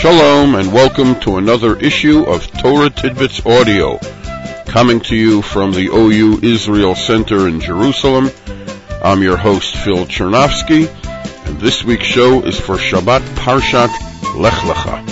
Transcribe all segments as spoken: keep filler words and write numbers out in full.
Shalom and welcome to another issue of Torah Tidbits Audio, coming to you from the O U Israel Center in Jerusalem. I'm your host Phil Chernovsky, and this week's show is for Shabbat Parshat Lech Lecha.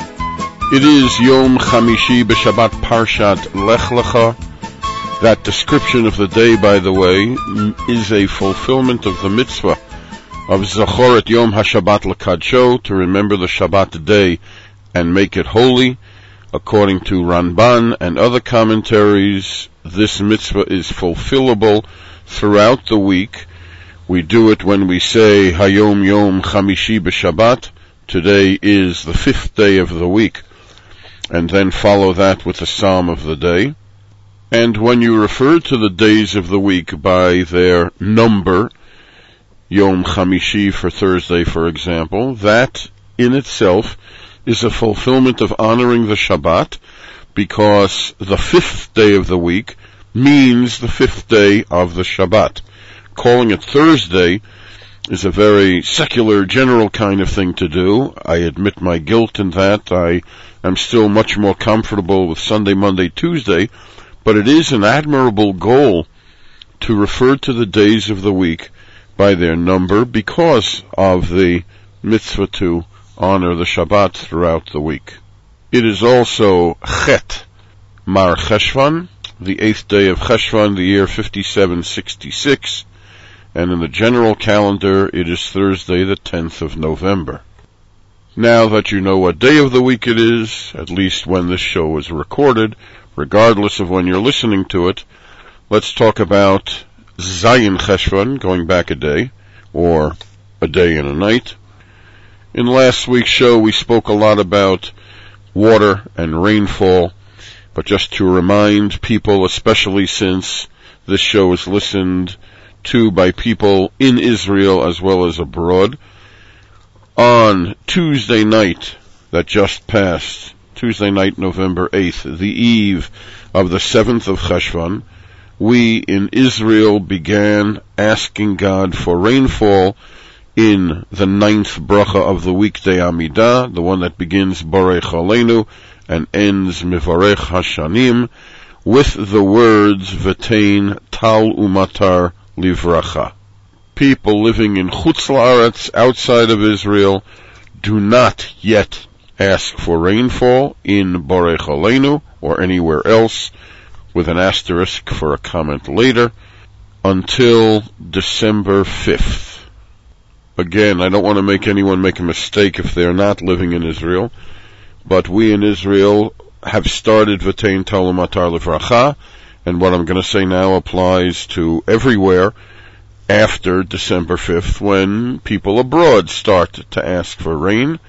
It is Yom Chamishi b'Shabbat Parshat Lech Lecha. That description of the day, by the way, is a fulfillment of the mitzvah of Zachoret Yom HaShabbat L'Kadsho, to remember the Shabbat day and make it holy. According to Ramban and other commentaries, this mitzvah is fulfillable throughout the week. We do it when we say Hayom Yom Chamishi b'Shabbat, today is the fifth day of the week, and then follow that with the psalm of the day. And when you refer to the days of the week by their number, Yom Chamishi for Thursday, for example, that in itself is a fulfillment of honoring the Shabbat, because the fifth day of the week means the fifth day of the Shabbat. Calling it Thursday is a very secular, general kind of thing to do. I admit my guilt in that. I am still much more comfortable with Sunday, Monday, Tuesday, but it is an admirable goal to refer to the days of the week by their number because of the mitzvah to honor the Shabbat throughout the week. It is also Chet Mar Cheshvan, the eighth day of Cheshvan, the year fifty-seven sixty-six, and in the general calendar it is Thursday, the tenth of November. Now that you know what day of the week it is, at least when this show is recorded, regardless of when you're listening to it, let's talk about Zayin Cheshvan, going back a day, or a day and a night. In last week's show we spoke a lot about water and rainfall, but just to remind people, especially since this show is listened to by people in Israel as well as abroad, on Tuesday night that just passed, Tuesday night, November eighth, the eve of the seventh of Cheshvan, we in Israel began asking God for rainfall in the ninth bracha of the weekday Amidah, the one that begins Borech Aleinu and ends Mivarech Hashanim, with the words V'tein Tal Umatar Livracha. People living in Chutz La'aretz, outside of Israel, do not yet ask for rainfall in Borech Aleinu or anywhere else, with an asterisk for a comment later, until December fifth. Again, I don't want to make anyone make a mistake if they're not living in Israel, but we in Israel have started V'tein Tal Umatar Livracha, and what I'm going to say now applies to everywhere after December fifth, when people abroad start to ask for rain.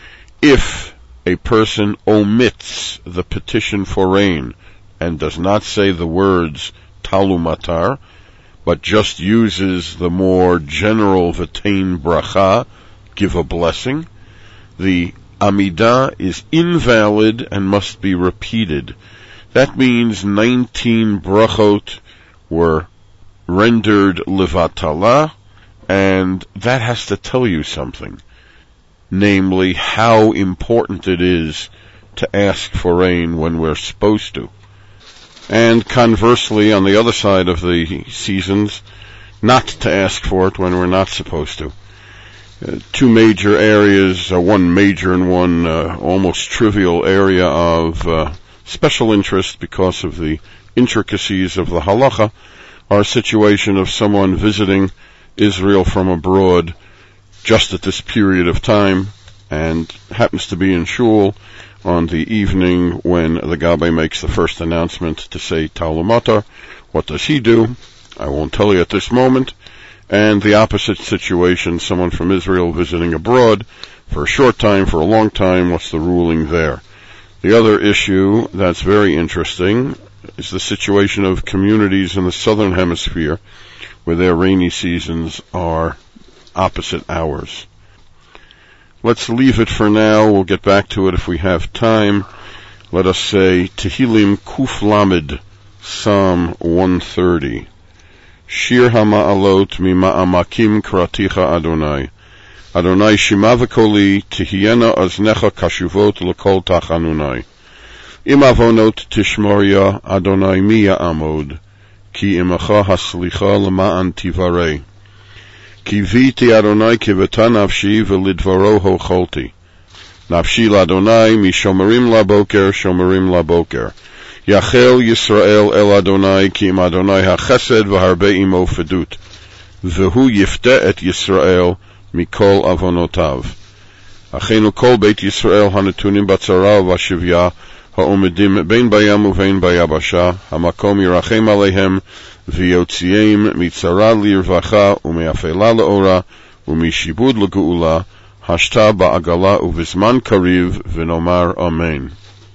If a person omits the petition for rain and does not say the words Tal Umatar, but just uses the more general V'tein Bracha, give a blessing, the Amidah is invalid and must be repeated. That means nineteen brachot were rendered Levatala, and that has to tell you something, namely how important it is to ask for rain when we're supposed to. And conversely, on the other side of the seasons, not to ask for it when we're not supposed to. Uh, two major areas, uh, one major and one uh, almost trivial area of uh, special interest because of the intricacies of the halacha, are a situation of someone visiting Israel from abroad just at this period of time and happens to be in shul on the evening when the Gabbai makes the first announcement to say Tal Umatar. What does he do? I won't tell you at this moment. And the opposite situation, someone from Israel visiting abroad for a short time, for a long time, what's the ruling there? The other issue that's very interesting is the situation of communities in the southern hemisphere where their rainy seasons are opposite ours. Let's leave it for now. We'll get back to it if we have time. Let us say Tehillim Kuf Lamed, Psalm one thirty. Shir HaMa'alot Mima'amakim Kraticha Adonai. Adonai shima v'koli tihiyena aznecha kashuvot l'kol tachanunai. Im avonot tishmoria Adonai mi ya'amod, ki imacha haslicha l'ma'an tivarei. Ki viti Adonai kiveta nafshi v'lidvaro hocholti. Nafshi l'Adonai mishomerim laboker shomerim laboker. Yachel Yisrael el Adonai ki im Adonai hachesed v'harbe imo fedut. V'hu yifte et Yisrael mikol avonotav. Achenu kol beit Yisrael hanetunim batzara v'ashivya ha'omedim bein bayam uvein bayabasha hamakom yirachem alehem v'yotziim mitzara lirvacha umeafela leora umishibud legeula hashta ba'agala uvizman kariv v'nomar amen.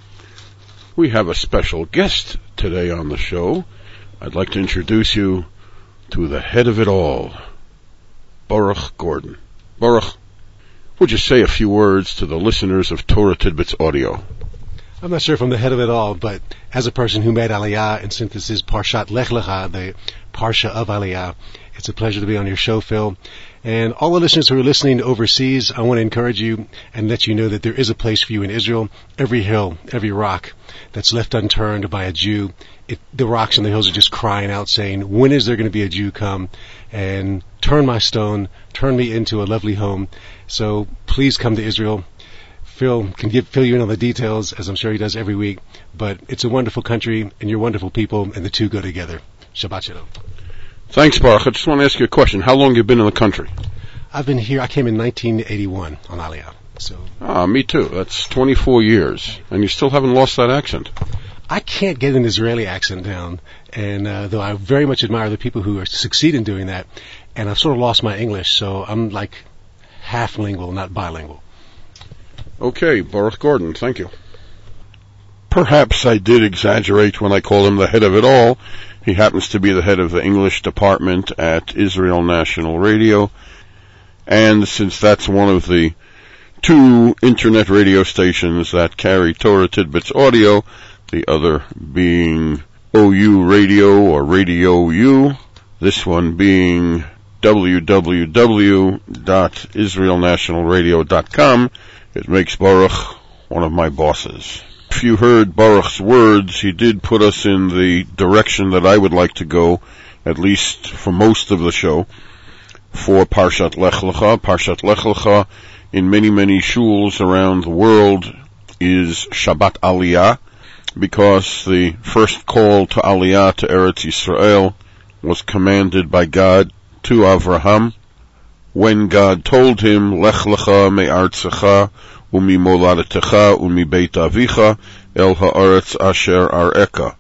We have a special guest today on the show. I'd like to introduce you to the head of it all, Baruch Gordon. Baruch, would you say a few words to the listeners of Torah Tidbits Audio? I'm not sure if I'm the head of it all, but as a person who made Aliyah and since this is Parshat Lech Lecha, the Parsha of Aliyah, it's a pleasure to be on your show, Phil. And all the listeners who are listening overseas, I want to encourage you and let you know that there is a place for you in Israel. Every hill, every rock that's left unturned by a Jew, it, the rocks and the hills are just crying out saying, when is there going to be a Jew come and turn my stone, turn me into a lovely home? So please come to Israel. Phil can give, fill you in on the details, as I'm sure he does every week. But it's a wonderful country, and you're wonderful people, and the two go together. Shabbat Shalom. Thanks, Baruch. I just want to ask you a question. How long have you been in the country? I've been here. I came in nineteen eighty-one on Aliyah. So. Ah, me too. That's twenty-four years, and you still haven't lost that accent. I can't get an Israeli accent down, and uh, though I very much admire the people who are, succeed in doing that, and I've sort of lost my English, so I'm like half lingual, not bilingual. Okay, Baruch Gordon, thank you. Perhaps I did exaggerate when I called him the head of it all. He happens to be the head of the English department at Israel National Radio, and since that's one of the two internet radio stations that carry Torah Tidbits Audio, the other being O U Radio or Radio U, this one being w w w dot israel national radio dot com, it makes Baruch one of my bosses. If you heard Baruch's words, he did put us in the direction that I would like to go, at least for most of the show, for Parshat Lech Lecha. Parshat Lech Lecha in many, many shuls around the world is Shabbat Aliyah, because the first call to Aliyah to Eretz Yisrael was commanded by God to Avraham, when God told him, Lech Lecha me'artzecha umi moladetecha umi beit avicha el haaretz asher areka.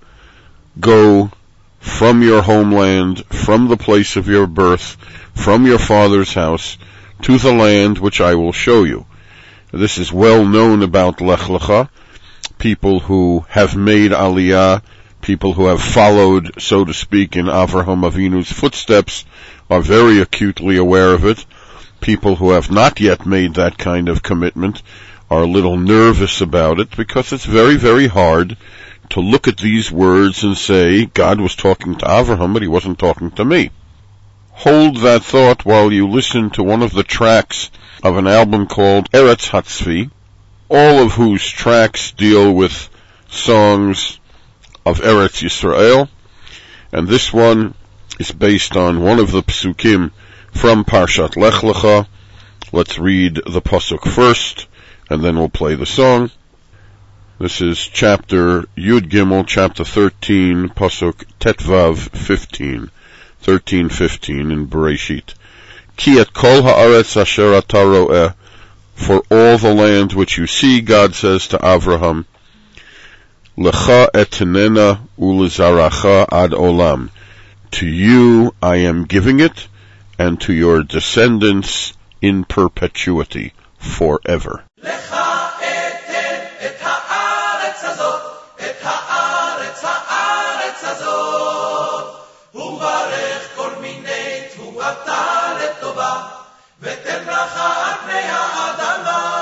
Go from your homeland, from the place of your birth, from your father's house, to the land which I will show you. This is well known about Lech Lecha. People who have made Aliyah, people who have followed, so to speak, in Avraham Avinu's footsteps, are very acutely aware of it. People who have not yet made that kind of commitment are a little nervous about it, because it's very, very hard to look at these words and say, God was talking to Avraham, but he wasn't talking to me. Hold that thought while you listen to one of the tracks of an album called Eretz Hatzvi, all of whose tracks deal with songs of Eretz Yisrael, and this one is based on one of the psukim from Parshat Lech Lecha. Let's read the pasuk first, and then we'll play the song. This is chapter Yud Gimel, chapter thirteen, pasuk Tetvav fifteen, thirteen fifteen in Bereshit. Ki et kol haaretz asher ata roeh, for all the land which you see, God says to Avraham, Lecha etnena ulezaracha ad olam. To you I am giving it, and to your descendants in perpetuity, forever. Lecha eten et haaretz hazot, et haaretz haaretz hazot, uvarech kol minei tuata letova, v'ten bracha al pnei ha'adama.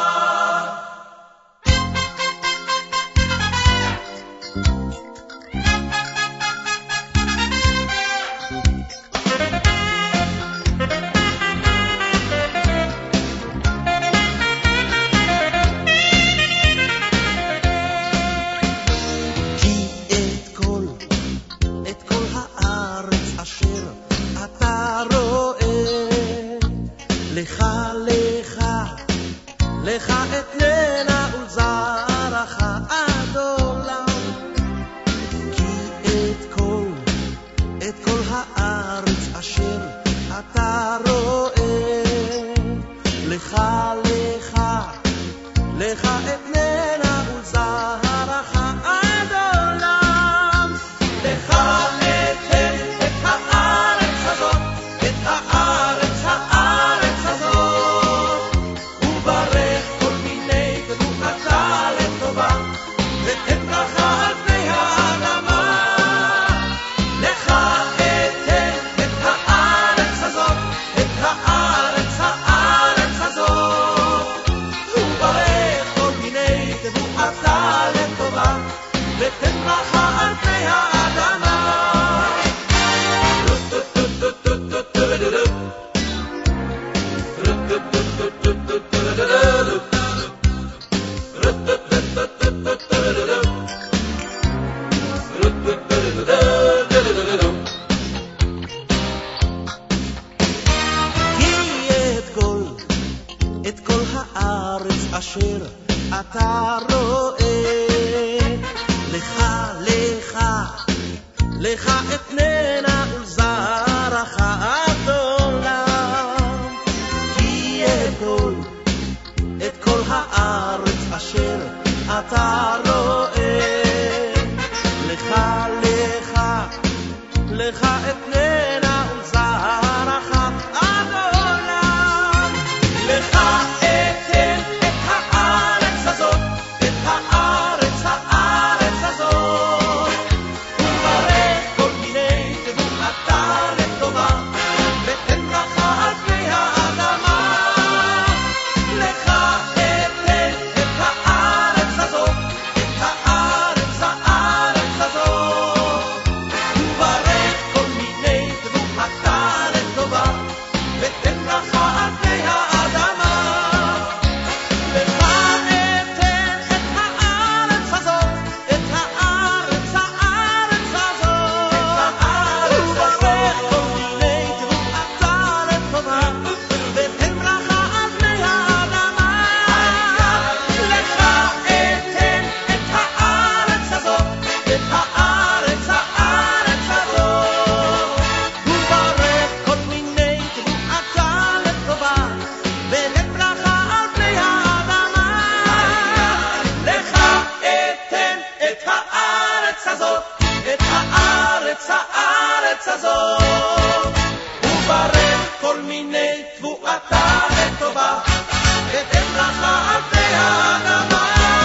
לך לך לך אתננה ולזרעך עד עולם כי את כל את כל הארץ אשר אתה רואה לך לך לך אתננה ולזרעך עד עולם לך אתן את הארץ הזאת את הארץ הארץ הזאת וברך כל מיני תבואתה לטובה ותן ברכה על פני האדמה לך אתן את הארץ הזאת את הארץ הארץ הזאת וברך כל מיני תבואתה לטובה ותן ברכה על פני האדמה את כל הארץ אשר אתה רואה לך לך לך אתננה ולזרעך עד עולם כי את כל את כל הארץ אשר אתה רואה לך לך לך אתננה ולזרעך עד עולם לך אתן את הארץ הזאת את הארץ הארץ הזאת וברך כל מיני תבואתה לטובה ותן ברכה על פני האדמה לך אתן את הארץ הזאת את הארץ הארץ הזאת וברך כל מיני תבואתה לטובה ותן ברכה על פני האדמה לך אתן את הארץ הזאת את הארץ הארץ הזאת וברך כל מיני תבואתה לטובה ותן ברכה על פני האדמה לך אתן את הארץ הזאת את הארץ הארץ הזאת וברך כל מיני תבואתה לטובה ותן ברכה על פני האדמה לך אתן את הארץ הזאת את הארץ הארץ הזאת וברך כל מיני תבואתה לטובה ותן ברכה על פני האדמה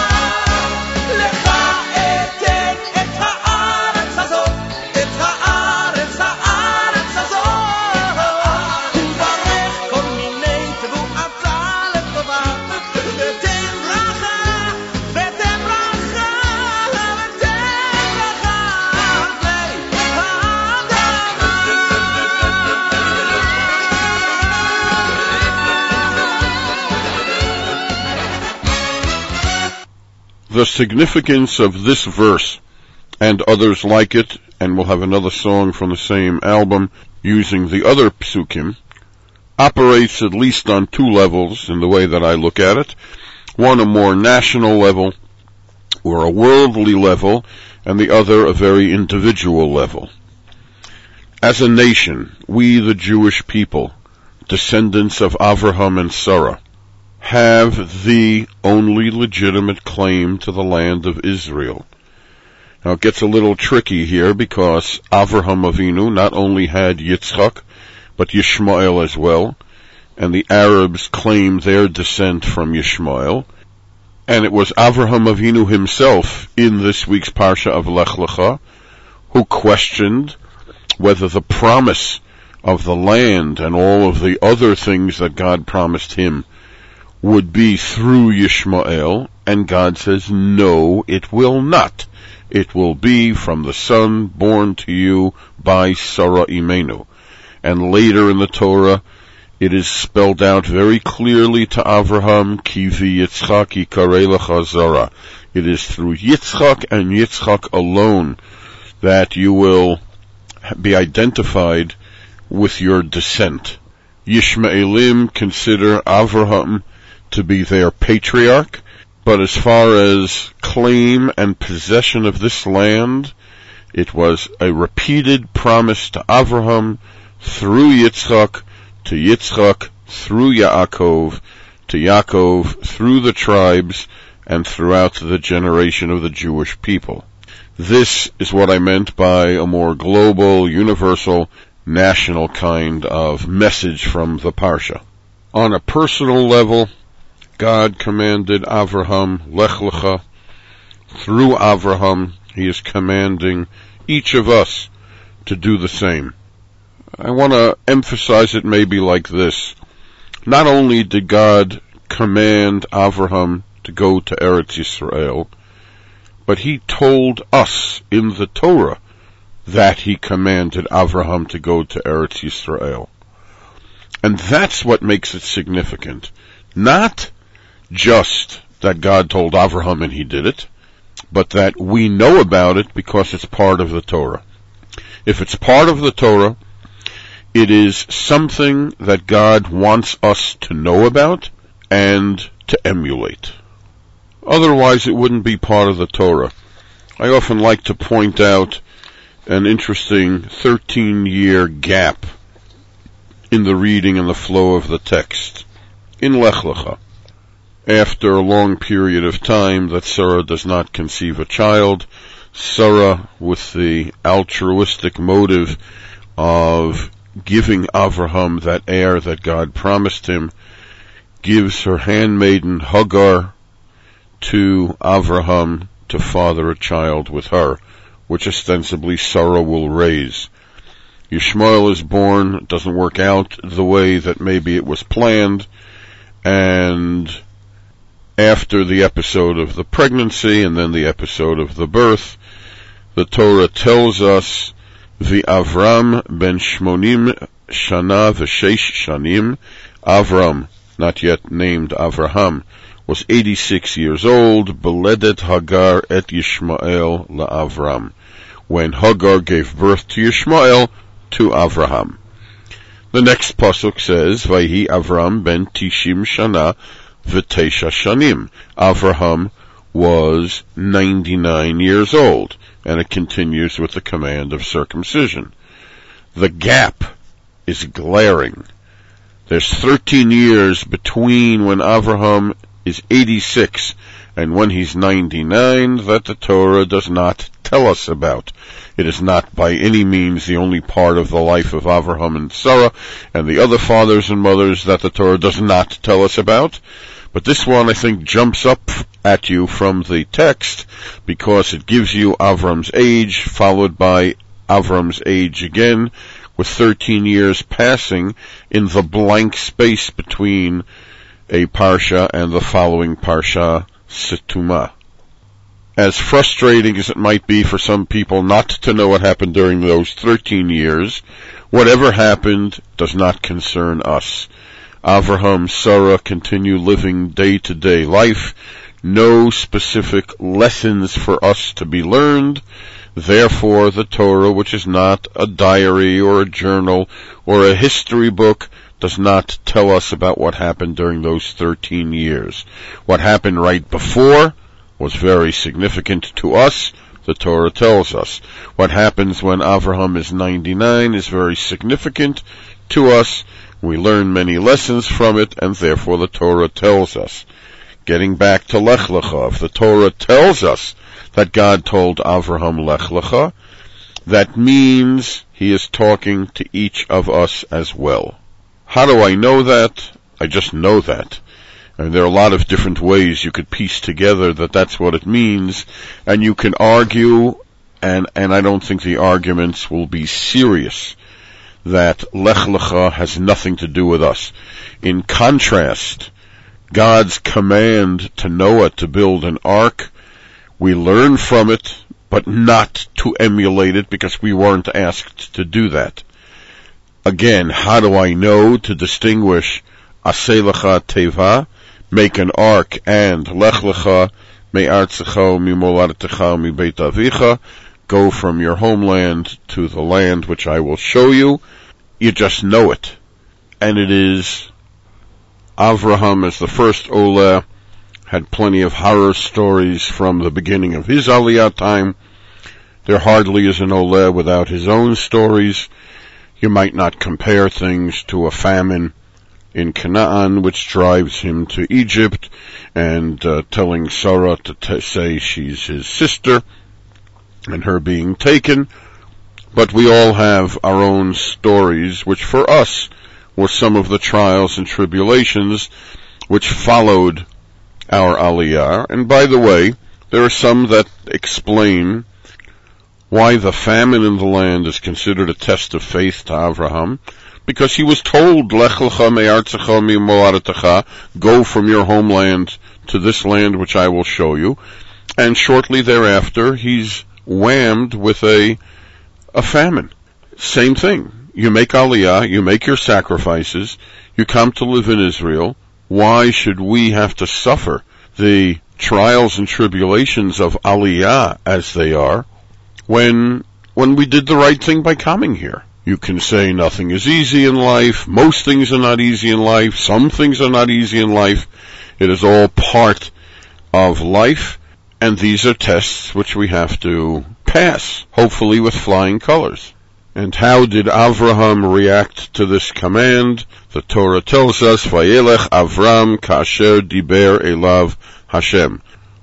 לך אתן את הארץ הזאת את הארץ הארץ הזאת וברך כל מיני תבואתה לטובה ותן ברכה ותן ברכה ותן ברכה על פני The significance of this verse and others like it, and we'll have another song from the same album using the other psukim, operates at least on two levels in the way that I look at it. One, a more national level, or a worldly level, and the other, a very individual level. As a nation, we, the Jewish people, descendants of Avraham and Sarah, have the only legitimate claim to the land of Israel. Now it gets a little tricky here because Avraham Avinu not only had Yitzchak, but Yishmael as well, and the Arabs claimed their descent from Yishmael, and it was Avraham Avinu himself in this week's Parsha of Lech Lecha who questioned whether the promise of the land and all of the other things that God promised him would be through Yishmael, and God says, no, it will not. It will be from the son born to you by Sarah Imenu. And later in the Torah, it is spelled out very clearly to Avraham, Ki v'Yitzchak yikarei lecha zara. It is through Yitzchak and Yitzchak alone that you will be identified with your descent. Yishmaelim consider Avraham to be their patriarch, but as far as claim and possession of this land, it was a repeated promise to Avraham through Yitzchak, to Yitzchak through Yaakov, to Yaakov through the tribes, and throughout the generation of the Jewish people. This is what I meant by a more global, universal, national kind of message from the Parsha. On a personal level, God commanded Avraham, Lech Lecha. Through Avraham, He is commanding each of us to do the same. I want to emphasize it maybe like this. Not only did God command Avraham to go to Eretz Yisrael, but He told us in the Torah that He commanded Avraham to go to Eretz Yisrael. And that's what makes it significant. Not just that God told Avraham and he did it, but that we know about it because it's part of the Torah. If it's part of the Torah, it is something that God wants us to know about and to emulate. Otherwise, it wouldn't be part of the Torah. I often like to point out an interesting thirteen-year gap in the reading and the flow of the text. In Lech Lecha, after a long period of time that Sarah does not conceive a child, Sarah, with the altruistic motive of giving Avraham that heir that God promised him, gives her handmaiden Hagar to Avraham to father a child with her, which ostensibly Sarah will raise. Yishmael is born. It doesn't work out the way that maybe it was planned, and after the episode of the pregnancy and then the episode of the birth, the Torah tells us, V'Avram ben Shmonim shana v'sheish shanim. Avram, not yet named Avraham, was eighty-six years old, Beledet Hagar et Yishmael la'Avram, when Hagar gave birth to Yishmael to Avraham. The next pasuk says, Vayhi Avram ben Tishim shana v'teisha shanim. Avraham was ninety-nine years old, and it continues with the command of circumcision. The gap is glaring. There's thirteen years between when Avraham is eighty-six and when he's ninety-nine that the Torah does not tell us about. It is not by any means the only part of the life of Avraham and Sarah and the other fathers and mothers that the Torah does not tell us about. But this one, I think, jumps up at you from the text because it gives you Avram's age, followed by Avram's age again, with thirteen years passing in the blank space between a Parsha and the following Parsha, Setuma. As frustrating as it might be for some people not to know what happened during those thirteen years, whatever happened does not concern us. Avraham, Sarah continue living day-to-day life. No specific lessons for us to be learned. Therefore, the Torah, which is not a diary or a journal or a history book, does not tell us about what happened during those thirteen years. What happened right before was very significant to us. The Torah tells us. What happens when Avraham is ninety-nine is very significant to us. We learn many lessons from it, and therefore the Torah tells us. Getting back to Lech Lecha, if the Torah tells us that God told Avraham Lech Lecha, that means He is talking to each of us as well. How do I know that? I just know that. And there are a lot of different ways you could piece together that that's what it means, and you can argue, and, and I don't think the arguments will be serious, that Lech Lecha has nothing to do with us. In contrast, God's command to Noah to build an ark, we learn from it, but not to emulate it because we weren't asked to do that. Again, how do I know to distinguish Aseh Lecha Teva, make an ark, and Lech Lecha me'artzecha u'mimoladetecha u'mibeit avicha, go from your homeland to the land which I will show you? You just know it. and it is Avraham as the first Oleh had plenty of horror stories from the beginning of his Aliyah time. There hardly is an Oleh without his own stories. You might not compare things to a famine in Canaan, which drives him to Egypt and uh, telling Sarah to t- say she's his sister and her being taken. But we all have our own stories, which for us were some of the trials and tribulations which followed our Aliyah. And by the way, there are some that explain why the famine in the land is considered a test of faith to Avraham, because he was told, Lech lecha me'artzecha mi'moaretecha, go from your homeland to this land which I will show you. And shortly thereafter, he's whammed with a, a famine. Same thing. You make Aliyah, you make your sacrifices, you come to live in Israel. Why should we have to suffer the trials and tribulations of Aliyah as they are, when, when we did the right thing by coming here? You can say nothing is easy in life, most things are not easy in life, some things are not easy in life. It is all part of life, and these are tests which we have to pass, hopefully with flying colors. And how did Avraham react to this command? The Torah tells us, Vayelech Avram kasher diber elav Hashem.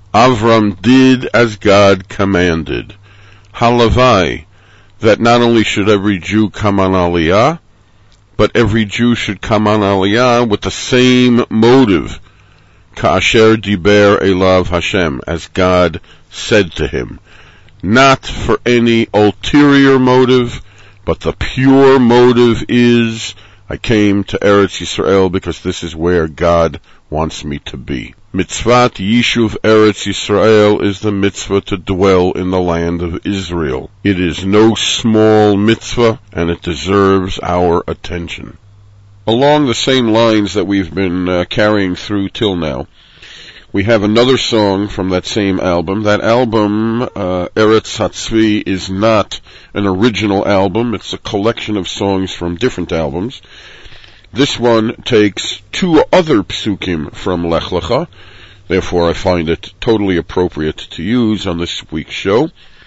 Avram did as God commanded. Halavai, that not only should every Jew come on Aliyah, but every Jew should come on Aliyah with the same motive. Kasher diber elav Hashem, as God said to him. Not for any ulterior motive, but the pure motive is, I came to Eretz Yisrael because this is where God wants me to be. Mitzvat Yishuv Eretz Yisrael is the mitzvah to dwell in the land of Israel. It is no small mitzvah, and it deserves our attention. Along the same lines that we've been uh, carrying through till now, we have another song from that same album. That album, uh, Eretz Hatzvi, is not an original album. It's a collection of songs from different albums. This one takes two other psukim from Lech Lecha. Therefore, I find it totally appropriate to use on this week's show.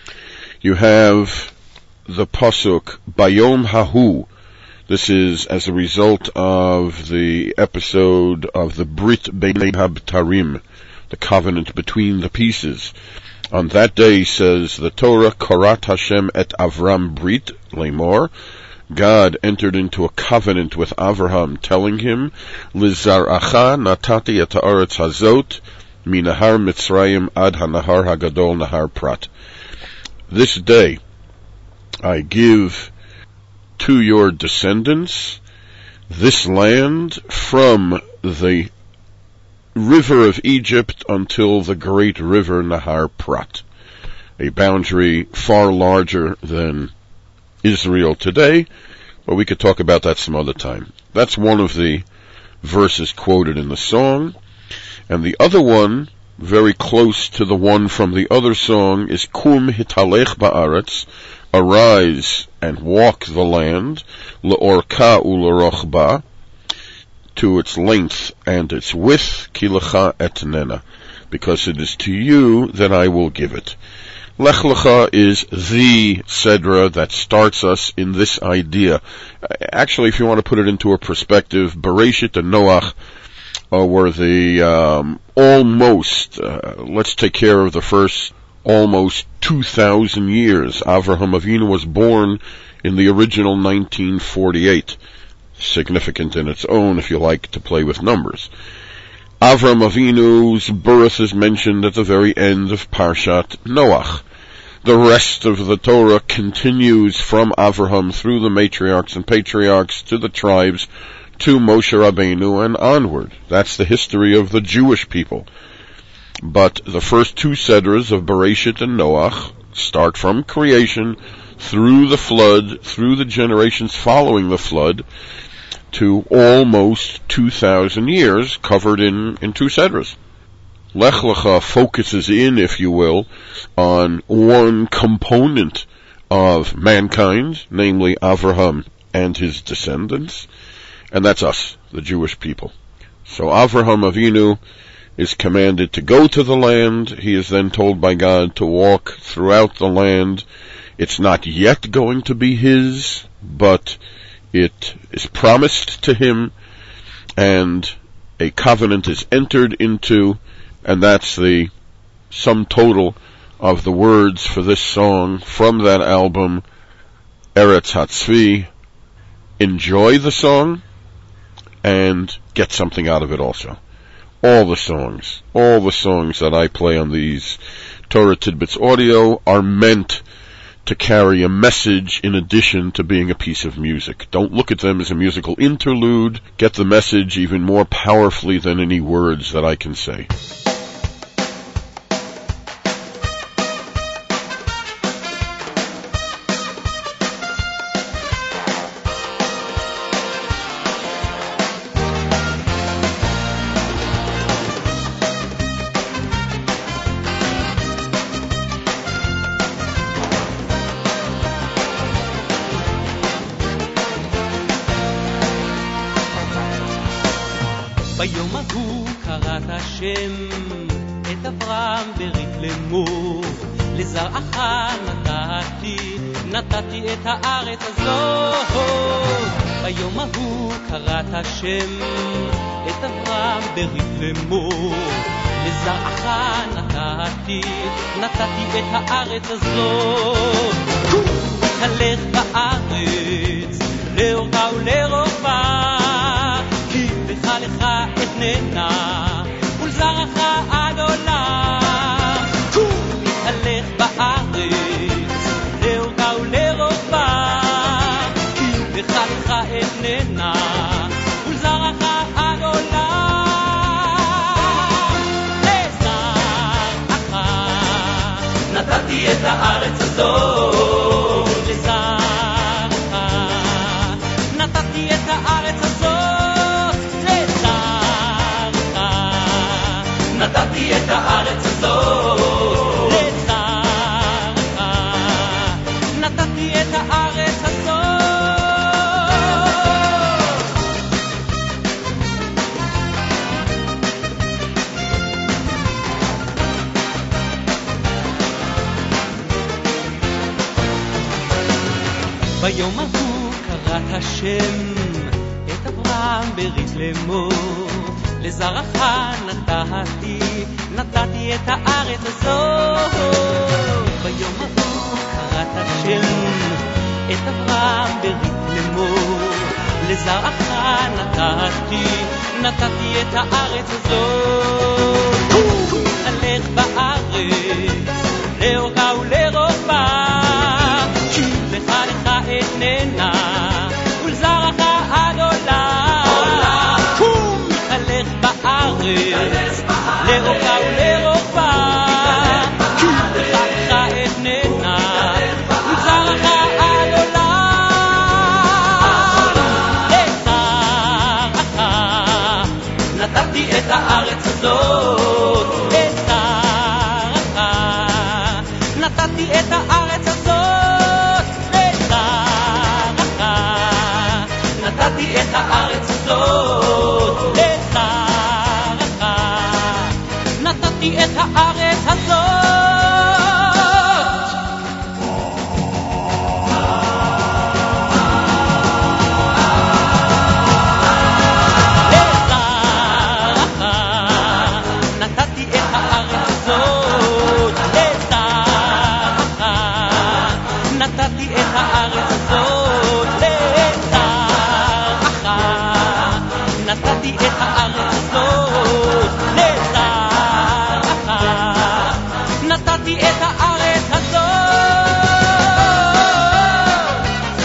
You have the pasuk, Bayom Hahu. This is as a result of the episode of the Brit Bein HaBtarim, the covenant between the pieces. On that day, says the Torah, Korat Hashem et Avram Brit, Lemor. God entered into a covenant with Avraham, telling him, Lizaracha natati et haaretz hazot, minahar Mitzrayim ad hanahar hagadol nahar Prat. This day I give to your descendants this land from the river of Egypt until the great river Nahar Prat, a boundary far larger than Israel today, but we could talk about that some other time. That's one of the verses quoted in the song, and the other one, very close to the one from the other song, is Kum hitalech ba'aretz, arise and walk the land, le'orka u'lerochba, to its length and its width, kilecha etnena, because it is to you that I will give it. Lech Lecha is the Sedra that starts us in this idea. Actually, if you want to put it into a perspective, Bereshit and Noach uh, were the um, almost, uh, let's take care of the first almost two thousand years. Avraham Avinu was born in the original nineteen forty-eight. Significant in its own if you like to play with numbers. Avram Avinu's birth is mentioned at the very end of Parshat Noach. The rest of the Torah continues from Avraham through the matriarchs and patriarchs to the tribes to Moshe Rabbeinu and onward. That's the history of the Jewish people. But the first two sedras of Bereshit and Noach start from creation through the flood, through the generations following the flood, to almost two thousand years covered in, in two sedras. Lech Lecha focuses in, if you will, on one component of mankind, namely Avraham and his descendants, and that's us, the Jewish people. So Avraham Avinu is commanded to go to the land. He is then told by God to walk throughout the land. It's not yet going to be his, but it is promised to him, and a covenant is entered into, and that's the sum total of the words for this song from that album, Eretz Hatzvi. Enjoy the song and get something out of it also. All the songs, all the songs that I play on these Torah Tidbits audio are meant to carry a message in addition to being a piece of music. Don't look at them as a musical interlude. Get the message even more powerfully than any words that I can say. ביום ההוא קראת השם את אברהם ברית לאמור לזרעך נתתי נתתי את הארץ הזאת ביום ההוא קראת השם את אברהם ברית לאמור לזרעך נתתי נתתי את הארץ הזאת הלך בארץ לאורכה ולרוחבה לך לך אתננה ולזרעך עד עולם הלך בארץ לאורכה ולרוחבה לך לך אתננה ולזרעך עד עולם לזרעך נתתי את הארץ הזאת לזרעך נתתי את הארץ הזאת נתתי את הארץ הזאת לזרעך נתתי את הארץ הזאת ביום ההוא קראת השם את אברהם ברית לאמור לזרעך נתתי, נתתי את הארץ הזאת ביום ההוא קראת השם את אברהם ברית לאמור לזרעך נתתי, נתתי את הארץ הזאת הלך בארץ לאורכה ולרוחבה לך לך אתננה ולזרעך עד עולם הלך בארץ לאורכה ולרוחבה לך לך אתננה ולזרעך עד עולם לזרעך נתתי את הארץ הזאת לזרעך נתתי את הארץ הזאת לזרעך נתתי את הארץ הזאת לזרעך נתתי את הארץ הזאת לזרעך נתתי את הארץ הזאת לזרעך נתתי את הארץ הזאת לזרעך נתתי את הארץ הזאת לזרעך נתתי את הארץ הזאת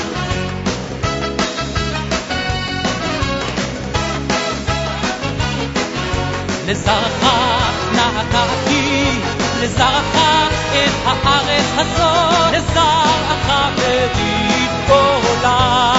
לזרעך נתתי לזרעך את הארץ הזאת לזרעך ברית עולם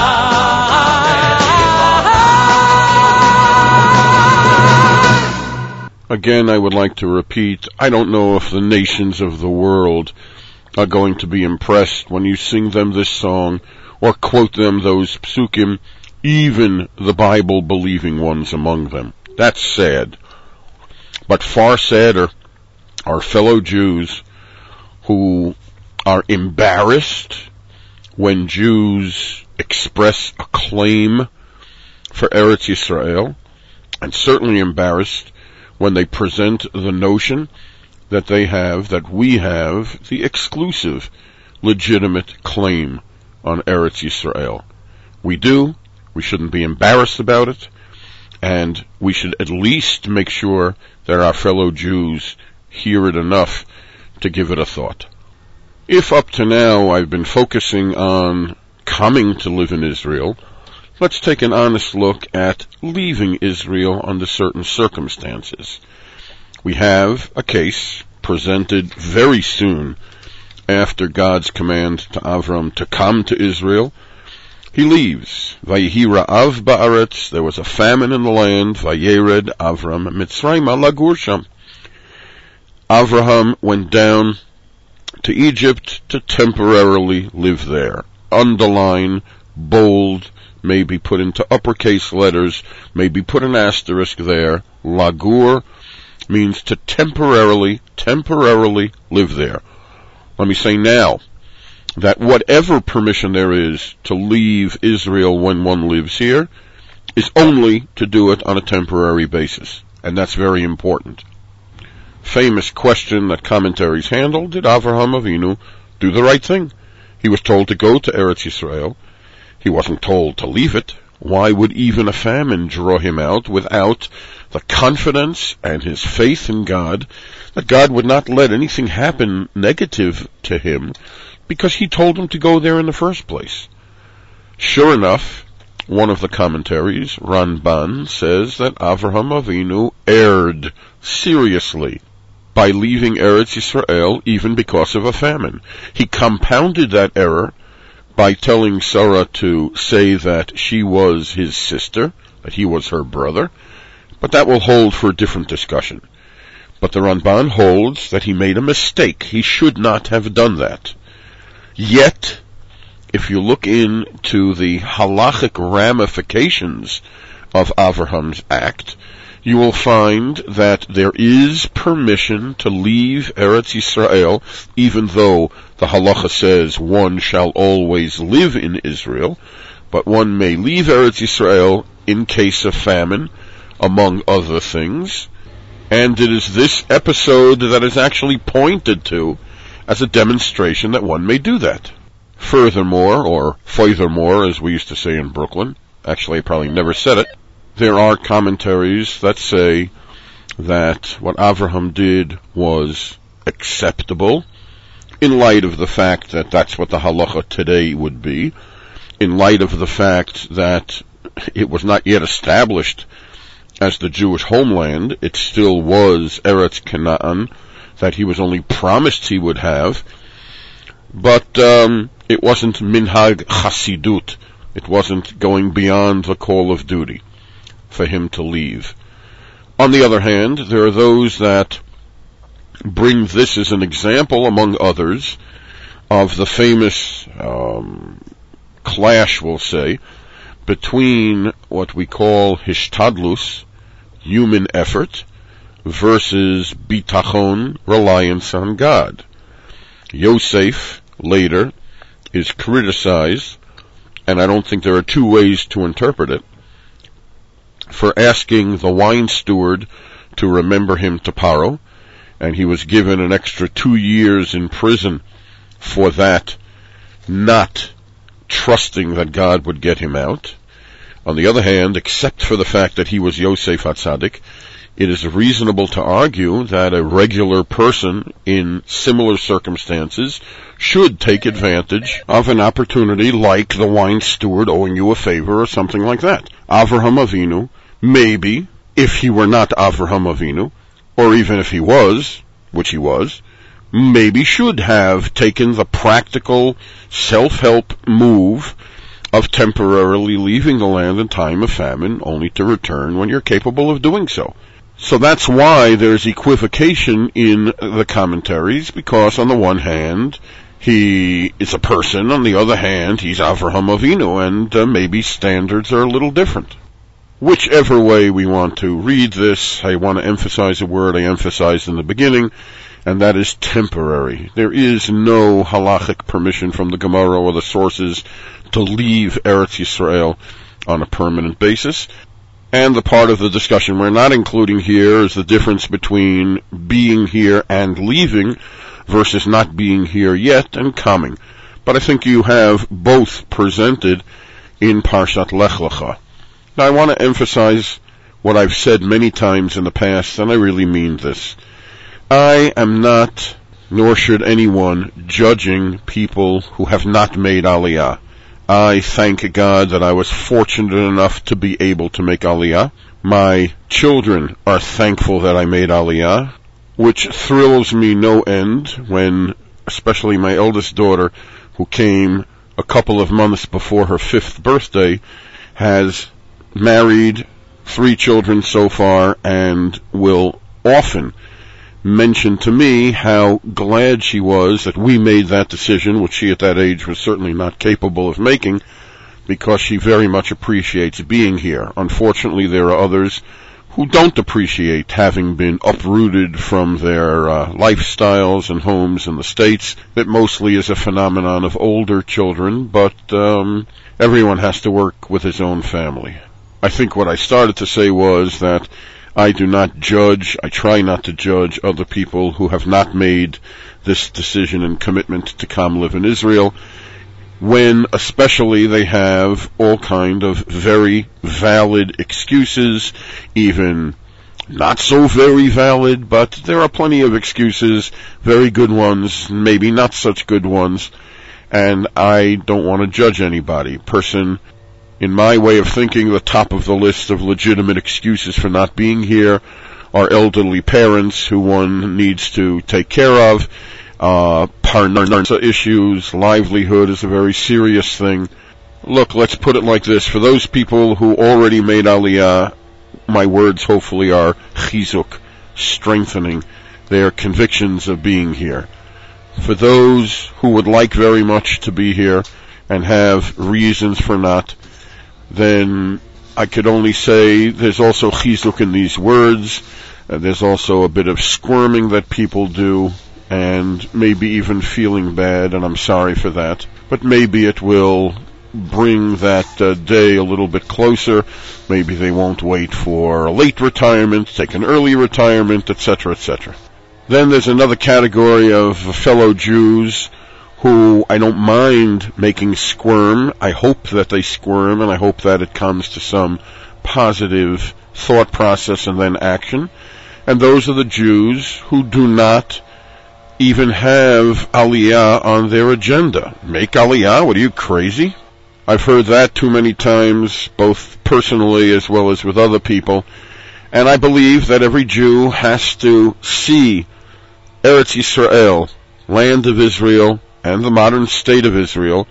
Again, I would like to repeat, I don't know if the nations of the world are going to be impressed when you sing them this song or quote them those psukim even the Bible-believing ones among them. That's sad. But far sadder are fellow Jews who are embarrassed when Jews express a claim for Eretz Yisrael, and certainly embarrassed when they present the notion that they have, that we have, the exclusive, legitimate claim on Eretz Yisrael. We do. We shouldn't be embarrassed about it, and we should at least make sure that our fellow Jews hear it enough to give it a thought. If up to now I've been focusing on coming to live in Israel, let's take an honest look at leaving Israel under certain circumstances. We have a case presented very soon after God's command to Avram to come to Israel. He leaves. Vayihi ra'av ba'aretz, there was a famine in the land. Vayered Avram Mitzrayma lagur sham. Avraham went down to Egypt to temporarily live there. Underline, bold, maybe put into uppercase letters, maybe put an asterisk there. Lagur means to temporarily, temporarily live there. Let me say now that whatever permission there is to leave Israel when one lives here is only to do it on a temporary basis. And that's very important. Famous question that commentaries handle: did Avraham Avinu do the right thing? He was told to go to Eretz Yisrael. He wasn't told to leave it. Why would even a famine draw him out without the confidence and his faith in God that God would not let anything happen negative to him because he told him to go there in the first place? Sure enough, one of the commentaries, Ramban, says that Avraham Avinu erred seriously by leaving Eretz Yisrael even because of a famine. He compounded that error by telling Sarah to say that she was his sister, that he was her brother, but that will hold for a different discussion. But the Ramban holds that he made a mistake. He should not have done that. Yet, if you look into the halachic ramifications of Avraham's act, you will find that there is permission to leave Eretz Yisrael, even though the halacha says one shall always live in Israel, but one may leave Eretz Yisrael in case of famine, among other things. And it is this episode that is actually pointed to as a demonstration that one may do that. Furthermore, or furthermore, as we used to say in Brooklyn, actually I probably never said it, there are commentaries that say that what Avraham did was acceptable in light of the fact that that's what the halacha today would be, in light of the fact that it was not yet established as the Jewish homeland. It still was Eretz Canaan that he was only promised he would have, but um, it wasn't minhag chasidut. It wasn't going beyond the call of duty for him to leave. On the other hand, there are those that bring this as an example, among others, of the famous um, clash, we'll say, between what we call hishtadlus, human effort, versus bitachon, reliance on God. Yosef, later, is criticized, and I don't think there are two ways to interpret it, for asking the wine steward to remember him to Paro, and he was given an extra two years in prison for that, not trusting that God would get him out. On the other hand, except for the fact that he was Yosef HaTzadik, it is reasonable to argue that a regular person in similar circumstances should take advantage of an opportunity like the wine steward owing you a favor or something like that. Avraham Avinu, maybe, if he were not Avraham Avinu, or even if he was, which he was, maybe should have taken the practical self-help move of temporarily leaving the land in time of famine, only to return when you're capable of doing so. So that's why there's equivocation in the commentaries, because on the one hand, He is a person. On the other hand, he's Avraham Avinu, and uh, maybe standards are a little different. Whichever way we want to read this, I want to emphasize a word I emphasized in the beginning, and that is temporary. There is no halachic permission from the Gemara or the sources to leave Eretz Yisrael on a permanent basis. And the part of the discussion we're not including here is the difference between being here and leaving versus not being here yet and coming. But I think you have both presented in Parshat Lech Lecha. Now I want to emphasize what I've said many times in the past, and I really mean this. I am not, nor should anyone, judging people who have not made Aliyah. I thank God that I was fortunate enough to be able to make Aliyah. My children are thankful that I made Aliyah, which thrills me no end when, especially my eldest daughter, who came a couple of months before her fifth birthday, has married three children so far and will often mention to me how glad she was that we made that decision, which she at that age was certainly not capable of making, because she very much appreciates being here. Unfortunately, there are others who don't appreciate having been uprooted from their uh, lifestyles and homes in the States. That mostly is a phenomenon of older children, but um, everyone has to work with his own family. I think what I started to say was that I do not judge, I try not to judge other people who have not made this decision and commitment to come live in Israel, when especially they have all kind of very valid excuses, even not so very valid, but there are plenty of excuses, very good ones, maybe not such good ones, and I don't want to judge anybody. Person, in my way of thinking, the top of the list of legitimate excuses for not being here are elderly parents who one needs to take care of. Uh, parnasa issues, livelihood is a very serious thing. Look, let's put it like this. For those people who already made Aliyah, my words hopefully are chizuk, strengthening their convictions of being here. For those who would like very much to be here and have reasons for not, then I could only say there's also chizuk in these words. Uh, there's also a bit of squirming that people do, and maybe even feeling bad, and I'm sorry for that. But maybe it will bring that uh, day a little bit closer. Maybe they won't wait for a late retirement, take an early retirement, et cetera, et cetera. Then there's another category of fellow Jews who I don't mind making squirm. I hope that they squirm, and I hope that it comes to some positive thought process and then action. And those are the Jews who do not even have Aliyah on their agenda. Make Aliyah? What are you, crazy? I've heard that too many times, both personally as well as with other people. And I believe that every Jew has to see Eretz Yisrael, land of Israel, and the modern state of Israel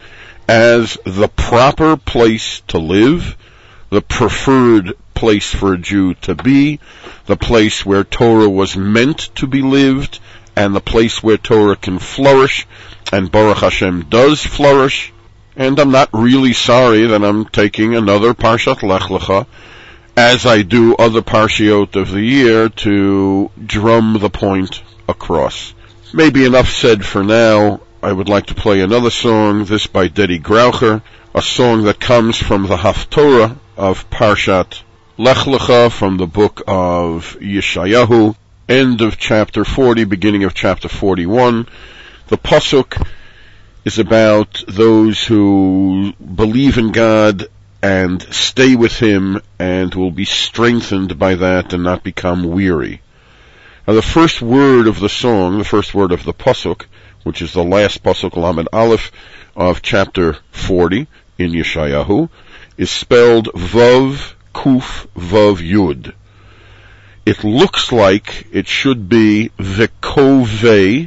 as the proper place to live, the preferred place for a Jew to be, the place where Torah was meant to be lived, and the place where Torah can flourish, and Baruch Hashem does flourish. And I'm not really sorry that I'm taking another Parshat Lech Lecha, as I do other Parshiot of the year, to drum the point across. Maybe enough said for now. I would like to play another song, this by Dedi Graucher, a song that comes from the Haftorah of Parshat Lech Lecha, from the book of Yeshayahu, end of chapter forty, beginning of chapter forty-one. The pasuk is about those who believe in God and stay with Him and will be strengthened by that and not become weary. Now the first word of the song, the first word of the pasuk, which is the last pasuk, Lamed Aleph, of chapter forty in Yeshayahu, is spelled Vav Kuf Vav Yud. It looks like it should be V'kovei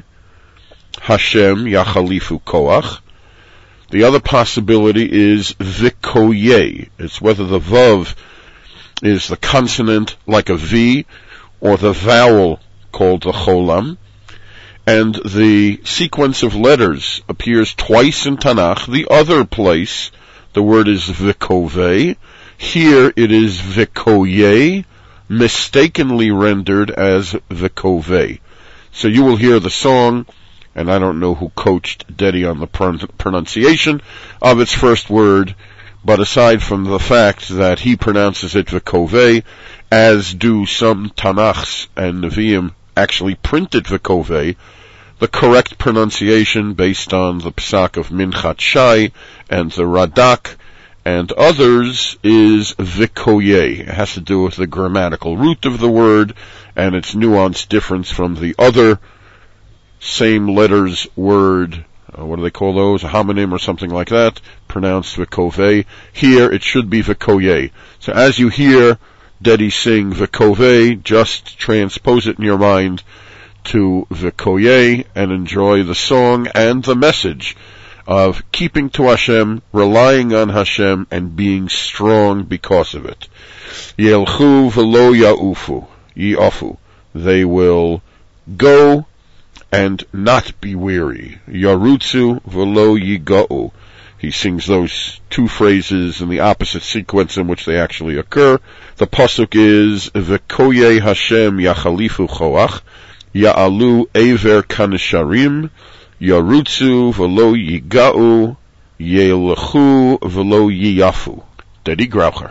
Hashem Yachalifu Koach. The other possibility is V'koyeh. It's whether the Vav is the consonant like a V or the vowel called the Cholam. and the sequence of letters appears twice in Tanakh. The other place, the word is Vikovei. Here it is Vikoye, mistakenly rendered as Vikovei. So you will hear the song, and I don't know who coached Dedi on the pron- pronunciation of its first word, but aside from the fact that he pronounces it Vikovei, as do some Tanachs and Nevi'im actually printed Vikovei, the correct pronunciation based on the Psak of Minchat Shai and the Radak and others is Vikoye. It has to do with the grammatical root of the word and its nuanced difference from the other same letters word, uh, what do they call those, a homonym or something like that, pronounced Vikovei. Here it should be Vikoye. So as you hear Dedi sing Vikovei, just transpose it in your mind to Vikoye and enjoy the song and the message of keeping to Hashem, relying on Hashem, and being strong because of it. Yelchu v'lo ya'ufu, yi'afu. They will go and not be weary. Yarutzu v'lo yiga'u. He sings those two phrases in the opposite sequence in which they actually occur. The pasuk is V'koye Hashem yachalifu choach, ya'alu ever kanisharim, yarutzu v'lo yiga'u, yelechu v'lo yiyafu. Dedi Graucher.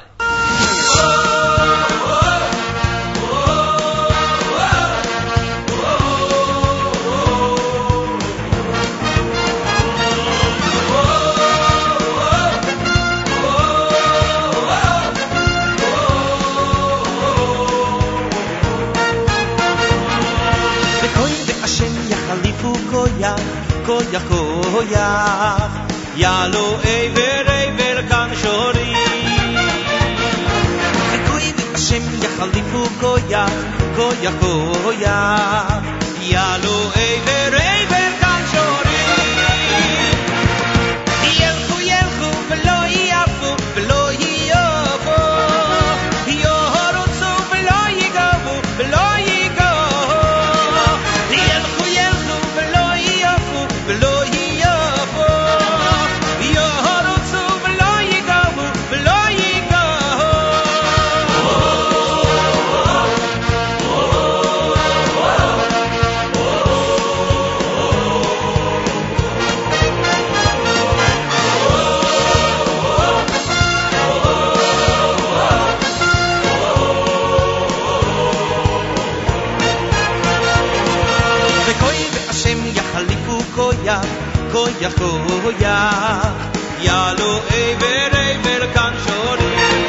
Koyach, koyach, yalo ever, ever kan shori. Koyach Hashem yachalifu koyach, koyach, koyach, yalo ever, ever kan shori. Yelchu, yelchu, v'lo yiyafu, v'lo yiyafu, yorutzu, v'lo yigavu, v'lo yigavu. Yelchu, yelchu, v'lo yiyafu, v'lo yiyafu, yorutzu, v'lo yigavu, v'lo yigavu. V'koyach Hashem yachalifu koyach, koyach, koyach, yalo ever, ever kan shori.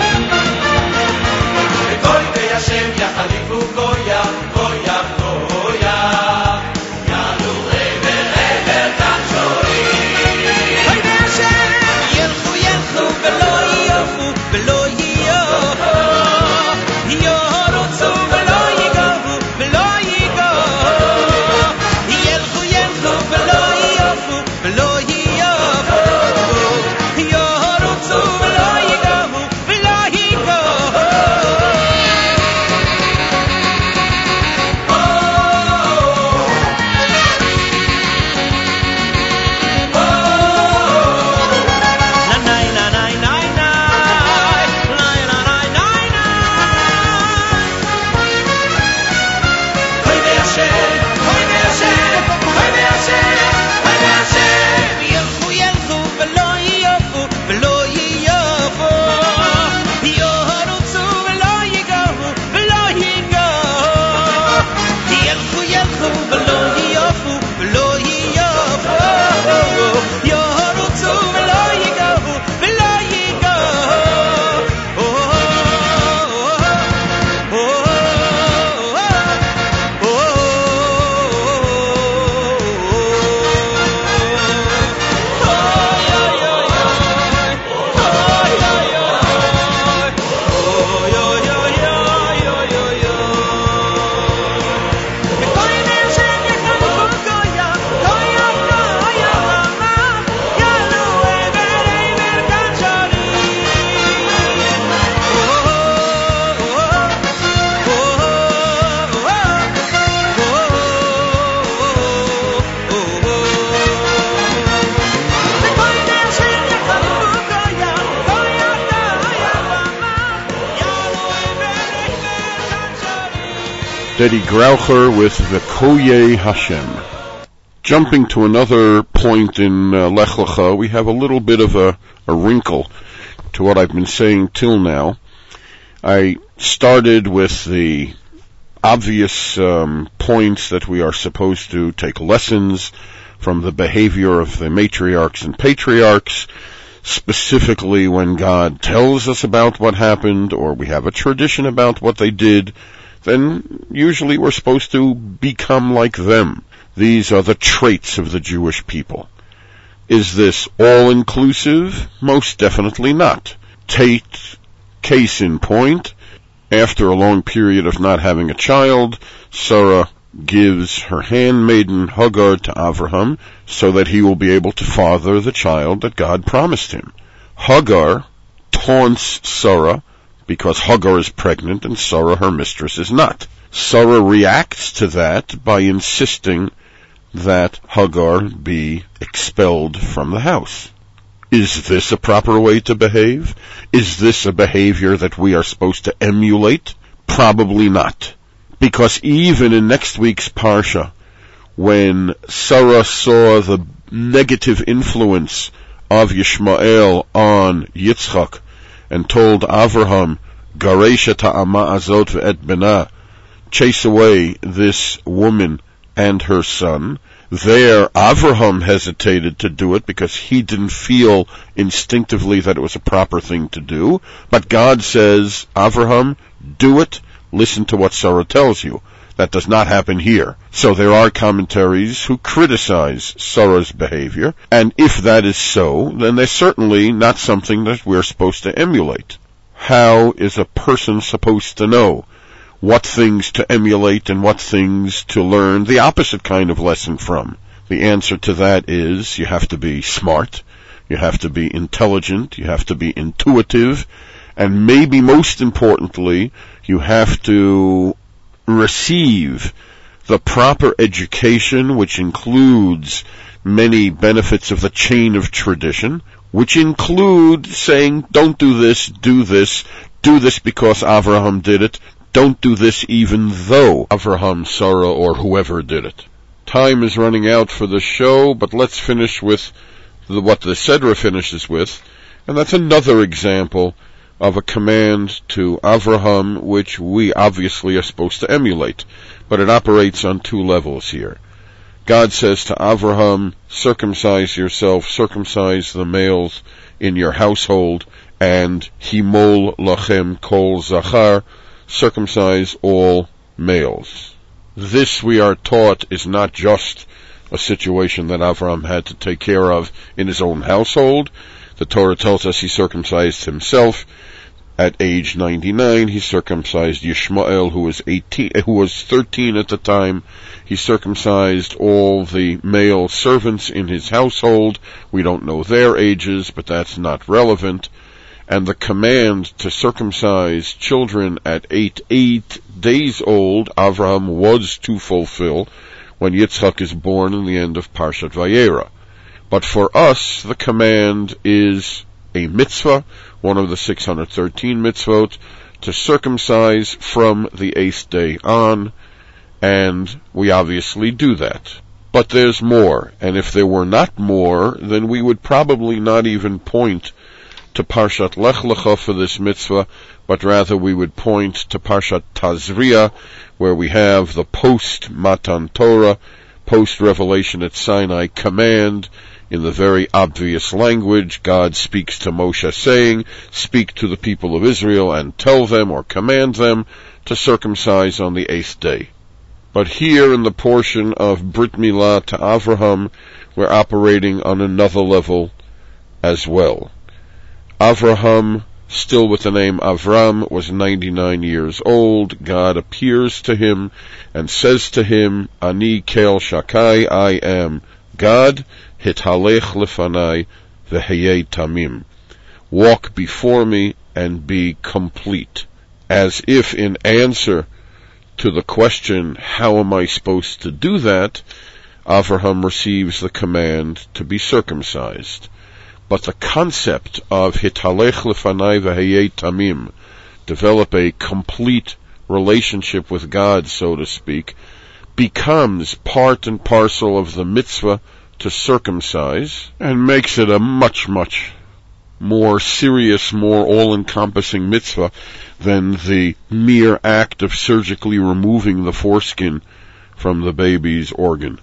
V'koyach Hashem yachalifu koyach, koyach, koyach, yalo ever, ever kan shori. V'koyach Hashem yelchu, yelchu, v'lo yiyafu, v'lo yiyafu, yorutzu, v'lo yigavu, v'lo yigavu. Yelchu, yelchu, v'lo yiyafu, v'lo yiyafu, yorutzu, v'lo yigavu, Dedi Graucher with V'koye Hashem. Jumping to another point in uh, Lech Lecha, we have a little bit of a, a wrinkle to what I've been saying till now. I started with the obvious um, points that we are supposed to take lessons from the behavior of the matriarchs and patriarchs, specifically when God tells us about what happened or we have a tradition about what they did, then usually we're supposed to become like them. These are the traits of the Jewish people. Is this all-inclusive? Most definitely not. Take case in point. After a long period of not having a child, Sarah gives her handmaiden Hagar to Avraham so that he will be able to father the child that God promised him. Hagar taunts Sarah because Hagar is pregnant and Sarah, her mistress, is not. Sarah reacts to that by insisting that Hagar be expelled from the house. Is this a proper way to behave? Is this a behavior that we are supposed to emulate? Probably not. Because even in next week's Parsha, when Sarah saw the negative influence of Yishmael on Yitzchak and told Avraham, Garesha ta'ama azot ve'et bena, chase away this woman and her son, there Avraham hesitated to do it because he didn't feel instinctively that it was a proper thing to do. But God says, Avraham, do it. Listen to what Sarah tells you. That does not happen here. So there are commentaries who criticize Sarah's behavior, and if that is so, then there's certainly not something that we're supposed to emulate. How is a person supposed to know what things to emulate and what things to learn the opposite kind of lesson from? The answer to that is you have to be smart, you have to be intelligent, you have to be intuitive, and maybe most importantly, you have to receive the proper education, which includes many benefits of the chain of tradition, which include saying, don't do this, do this, do this because Avraham did it, don't do this even though Avraham, Sarah, or whoever did it. Time is running out for the show, but let's finish with the, what the Sedra finishes with, and that's another example of a command to Avraham, which we obviously are supposed to emulate, but it operates on two levels here. God says to Avraham, circumcise yourself, circumcise the males in your household, and himol lachem kol zachar, circumcise all males. This, we are taught, is not just a situation that Avraham had to take care of in his own household. The Torah tells us he circumcised himself. At age ninety-nine, he circumcised Yishmael, who was eighteen, who was thirteen at the time. He circumcised all the male servants in his household. We don't know their ages, but that's not relevant. And the command to circumcise children at eight, eight days old, Avraham was to fulfill when Yitzchak is born in the end of Parshat Vayera. But for us, the command is a mitzvah, one of the six hundred thirteen mitzvot, to circumcise from the eighth day on, and we obviously do that. But there's more, and if there were not more, then we would probably not even point to Parshat Lech Lecha for this mitzvah, but rather we would point to Parshat Tazria, where we have the post-Matan Torah, post-revelation at Sinai command. In the very obvious language, God speaks to Moshe saying, speak to the people of Israel and tell them or command them to circumcise on the eighth day. But here in the portion of Brit Milah to Avraham, we're operating on another level as well. Avraham, still with the name Avram, was ninety-nine years old. God appears to him and says to him, Ani Kel Shakai, I am God, Hithalech lefanai v'heyei tamim. Walk before me and be complete. As if in answer to the question, how am I supposed to do that, Avraham receives the command to be circumcised. But the concept of Hithalech lefanai v'heyei tamim, develop a complete relationship with God, so to speak, becomes part and parcel of the mitzvah to circumcise, and makes it a much, much more serious, more all-encompassing mitzvah than the mere act of surgically removing the foreskin from the baby's organ.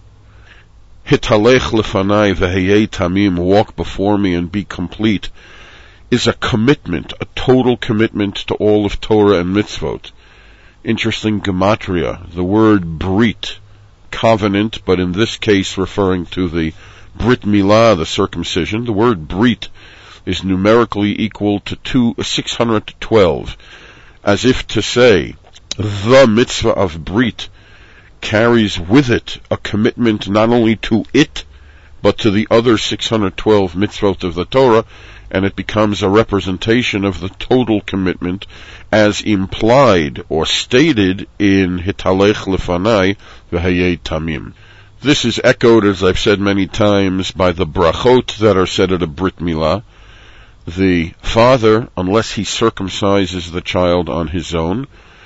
Hitalech lefanai veheyei tamim, walk before me and be complete, is a commitment, a total commitment to all of Torah and mitzvot. Interesting gematria, the word brit, covenant, but in this case referring to the brit milah, the circumcision. The word brit is numerically equal to two, six hundred twelve, as if to say, the mitzvah of brit carries with it a commitment not only to it, but to the other six hundred twelve mitzvot of the Torah, and it becomes a representation of the total commitment as implied or stated in Hitalech lefanai v'hayei tamim. This is echoed, as I've said many times, by the brachot that are said at a brit milah. The father, unless he circumcises the child on his own,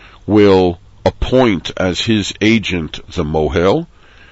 will appoint as his agent the mohel,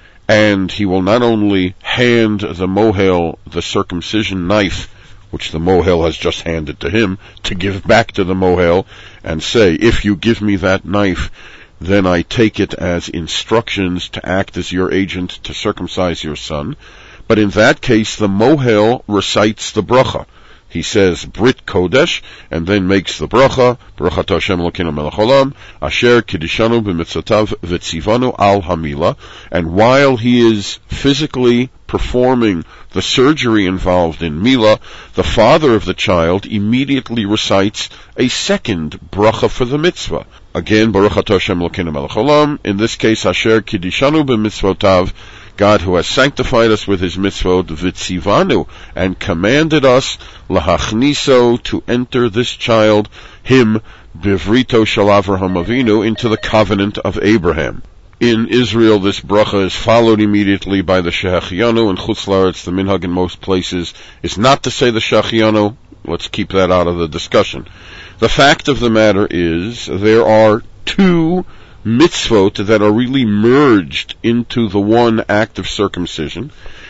and he will not only hand the mohel the circumcision knife, which the mohel has just handed to him, to give back to the mohel and say, if you give me that knife, then I take it as instructions to act as your agent to circumcise your son. But in that case, the mohel recites the bracha. He says Brit Kodesh, and then makes the bracha, Brachat Hashem Elokeinu melech haolam, Asher Kiddishanu b'mitzvotav v'tzivanu al hamila. And while he is physically performing the surgery involved in Mila, the father of the child immediately recites a second bracha for the mitzvah. Again, Brachat Hashem Elokeinu melech haolam, in this case, Asher Kiddishanu b'mitzvotav, God who has sanctified us with his mitzvot, v'tzivanu, and commanded us, lahachniso, to enter this child, him, bivrito shel Avraham Avinu, into the covenant of Abraham. In Israel, this bracha is followed immediately by the Shehachianu. In Chutz La'aretz, the minhag in most places is not to say the Shehachianu. Let's keep that out of the discussion. The fact of the matter is, there are two mitzvot that are really merged into the one act of circumcision.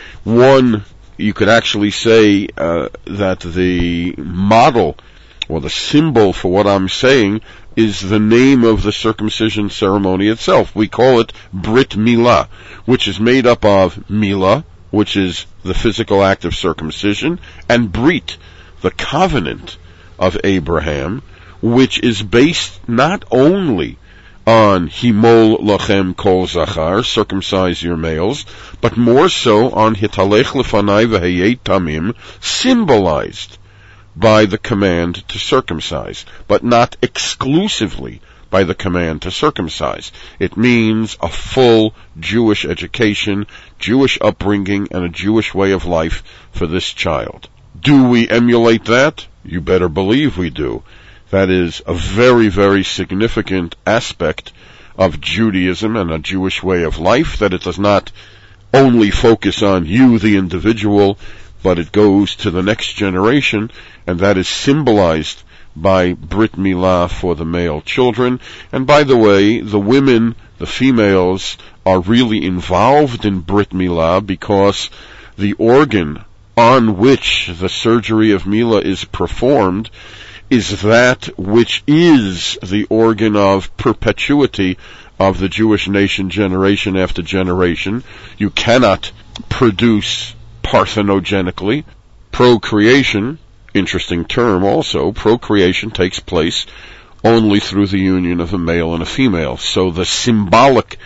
One, you could actually say uh, that the model or the symbol for what I'm saying is the name of the circumcision ceremony itself. We call it Brit Milah, which is made up of Milah, which is the physical act of circumcision, and Brit, the covenant of Abraham, which is based not only on Himol Lachem Kol Zachar, circumcise your males, but more so on Hitalech Lefanai V'hayei Tamim, symbolized by the command to circumcise, but not exclusively by the command to circumcise. It means a full Jewish education, Jewish upbringing, and a Jewish way of life for this child. Do we emulate that? You better believe we do. That is a very, very significant aspect of Judaism and a Jewish way of life, that it does not only focus on you, the individual, but it goes to the next generation, and that is symbolized by Brit Milah for the male children. And by the way, the women, the females, are really involved in Brit Milah because the organ on which the surgery of Milah is performed is that which is the organ of perpetuity of the Jewish nation generation after generation. You cannot produce parthenogenically. Procreation, interesting term also, procreation takes place only through the union of a male and a female. So the symbolic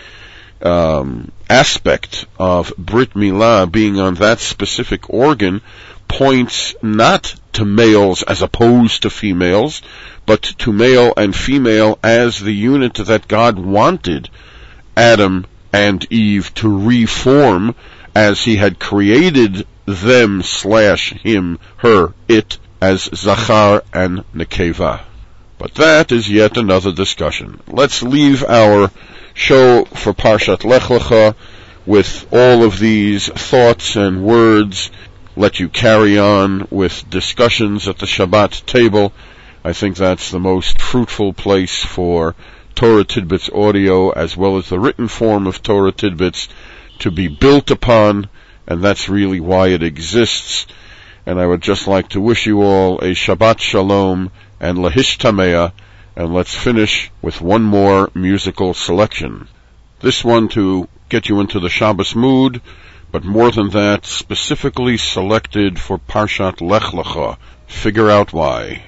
um, aspect of Brit Milah being on that specific organ points not to males as opposed to females, but to male and female as the unit that God wanted Adam and Eve to reform as he had created them slash him, her, it, as Zachar and Nekeva. But that is yet another discussion. Let's leave our show for Parshat Lech Lecha with all of these thoughts and words. Let you carry on with discussions at the Shabbat table. I think that's the most fruitful place for Torah Tidbits audio as well as the written form of Torah Tidbits to be built upon, and that's really why it exists. And I would just like to wish you all a Shabbat Shalom and Lahishtameah, and let's finish with one more musical selection. This one to get you into the Shabbos mood, but more than that, specifically selected for Parshat Lech Lecha. Figure out why.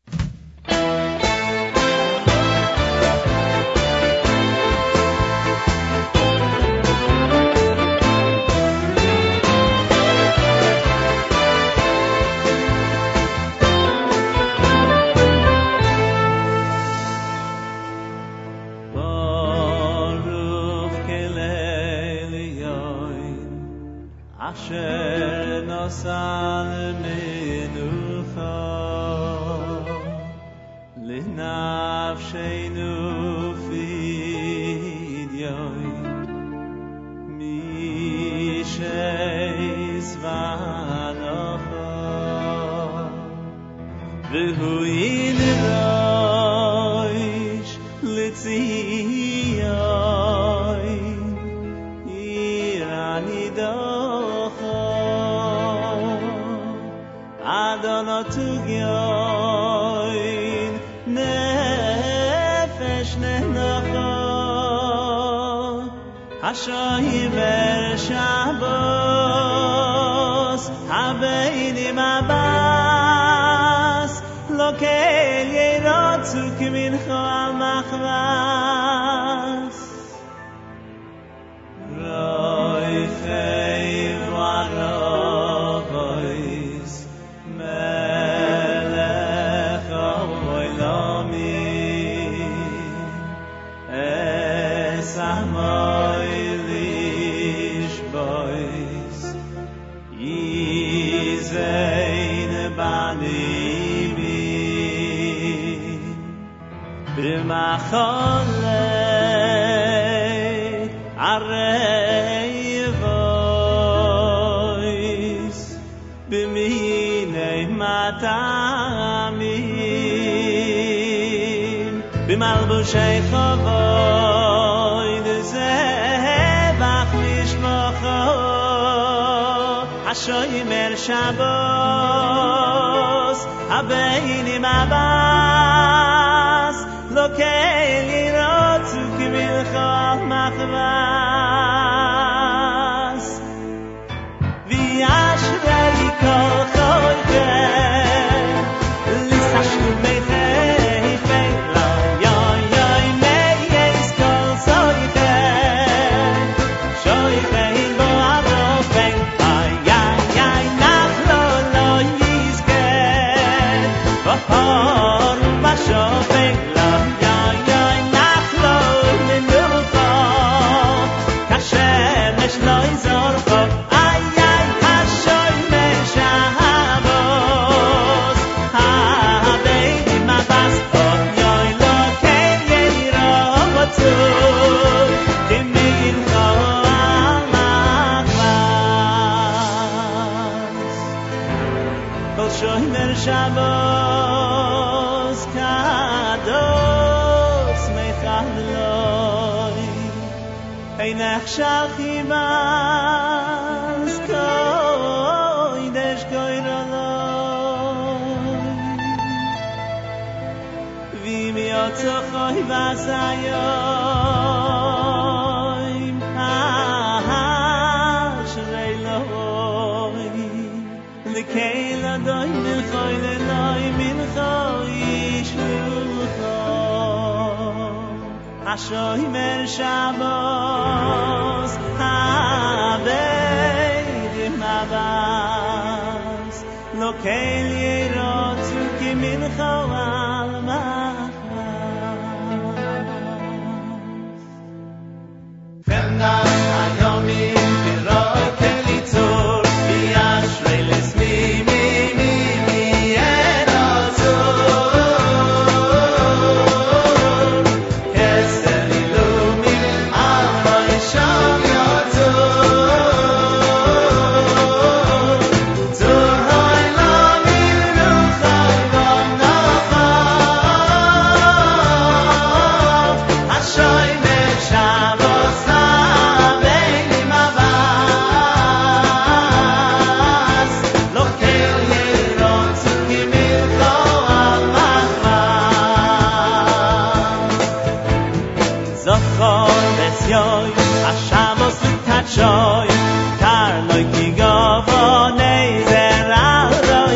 Asher nosal menucha linafsheinu fidyoy misheis vanocha v'hu yidrosh l'tziyoy iranidoch Adonatugyoin nefesh nenacha Hashoyim ver Shabbos Habeinim Abbas Lokel yeirotzu kimincho al machvas Roifei v'arovois Melech ha'olamim Es amoy lishbois Yizein banimim B'macholei arei vois B'minei matamim B'malbushei chavoid zevach mishmocho Hashoymer Shabbos Habeinim Abbas Lokel yirotzu kimincho al machvas V'yashrei kol choychem L'sashlu meichei lo yoy yoy meyes kol soychem Shoychem bo adofen ay ay ay nachlo lo yizken V'hor v'shofen lo yoy yoy nachlo menucha Kashemesh lo yizorcho ay ay hashoymer Shabbos Habeinim Abbas yoy lo ken yeirotzu kimincho al machvas Kol shoymer Shabbos kados mechaloi Einach shalchivas koidesh koiroloi Vim yotzochoi vasayoim Ashrei loi L'kei ladoi minchoi leloi minchoi ishlucho Hashoymer Shabbos Habeinim Abbas Lokel yirotzu kimincho al machvas Femnas hayomim biroi kelitzur V'yashrei lesmi mi mi mi erotzur Keser ilumim al roisham yotzur Zur hoilamim nuchai v'nocha Zachor Besyoy Hashavos L'Tachoy Karloi Ki Govonei Zeral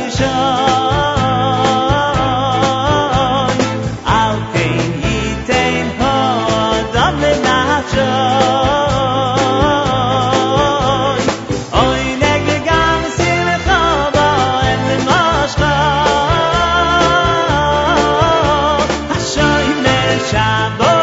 Roishoy Al Kein Yitein Hodam L'Nachoy Oy Nege Gam Simcha Bo'en L'Moshcha Hashoy Mer Shabbat